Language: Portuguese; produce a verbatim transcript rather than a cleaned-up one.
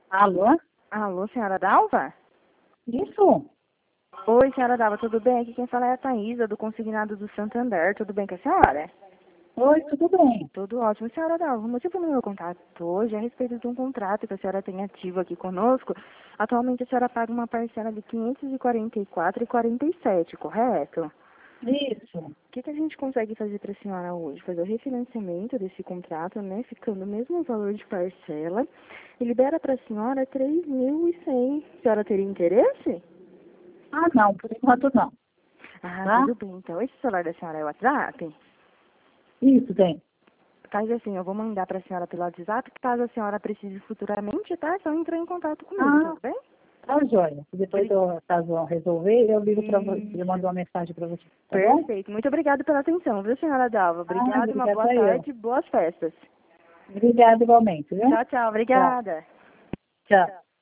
Alô? Alô, senhora Dalva? Isso? Oi, senhora Dalva, tudo bem? Aqui quem fala é a Thaísa, do Consignado do Santander. Tudo bem com a senhora? Oi, tudo bem? Tudo ótimo. Senhora Dalva, o motivo do meu contato hoje é a respeito de um contrato que a senhora tem ativo aqui conosco. Atualmente a senhora paga uma parcela de quinhentos e quarenta e quatro reais e quarenta e sete centavos, correto? Isso. O que, que a gente consegue fazer para a senhora hoje? Fazer o refinanciamento desse contrato, né? Ficando o mesmo valor de parcela. E libera para a senhora três mil e cem. A senhora teria interesse? Ah, não, por enquanto não. Ah, Tá? tudo bem. Então, esse celular da senhora é o WhatsApp? Isso, tem. Faz assim, eu vou mandar para a senhora pelo WhatsApp, caso a senhora precise futuramente, tá? É só entrar em contato comigo, Ah, tudo bem? tá joia. Depois, Obri- eu, caso eu resolver, eu ligo para você, eu Isso. mando uma mensagem para você, tá bom? Perfeito. Muito obrigada pela atenção, viu, senhora Dalva? Ah, Obrigada, uma boa obrigada eu. tarde e boas festas. Obrigada igualmente, viu? Tchau, tchau. Tchau. Obrigada. Tchau.